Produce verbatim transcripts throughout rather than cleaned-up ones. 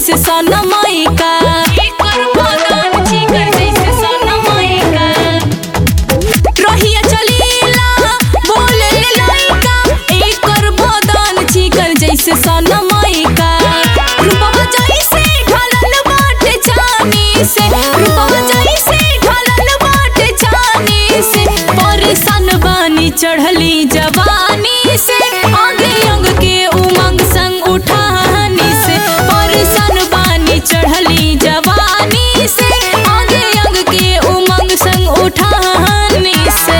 जैसे सनमाई का एकर बदन जिगर जैसे सनमाई का रहिया चलीला बोले लइका एकर बदन जिगर जैसे सनमाई का रूपवा जैसे ढलल बाटे चानी से रूपवा जैसे ढलल बाटे चानी से परेशान बानी चढ़ली जवानी से आगे अंग के उमंग संग उठानी से परेशान बानी चढ़ली जवानी से आगे अंग के उमंग संग उठानी से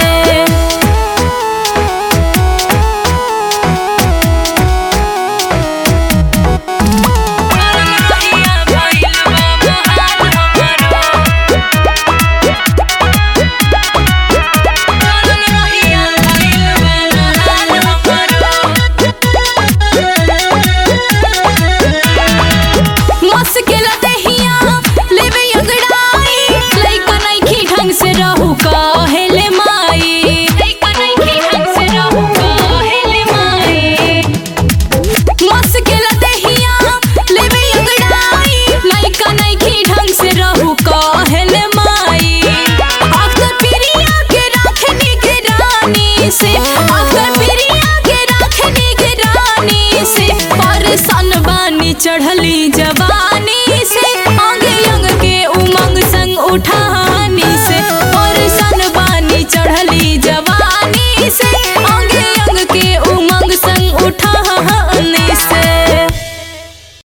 चढ़ली जा